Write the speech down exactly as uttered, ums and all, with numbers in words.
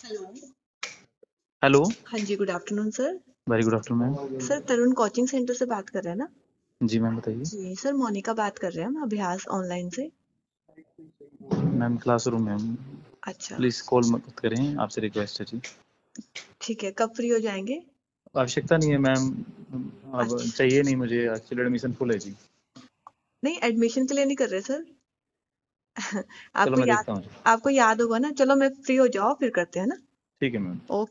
Hello. Hello. हाँ जी, good afternoon sir. Very good afternoon ma'am. Sir Tarun coaching centre से बात कर रहे हैं ना? जी मैम बताइए। जी सर, मोनिका बात कर रहे हैं हम अभ्यास ऑनलाइन से। मैम क्लासरूम मैम, अच्छा, प्लीज़ कॉल मत करें, आपसे रिक्वेस्ट है जी। ठीक है, कब फ्री हो जाएंगे? आवश्यकता नहीं है मैम, अब अच्छा, चाहिए नहीं मुझे, एक्चुअली एडमिशन फुल है जी। नहीं एडमिशन के लिए नहीं कर रहे सर। चलो आपको मैं याद देखता हूँ जी। आपको याद होगा ना, चलो मैं फ्री हो जाओ फिर करते हैं ना। ठीक है मैम। ओके।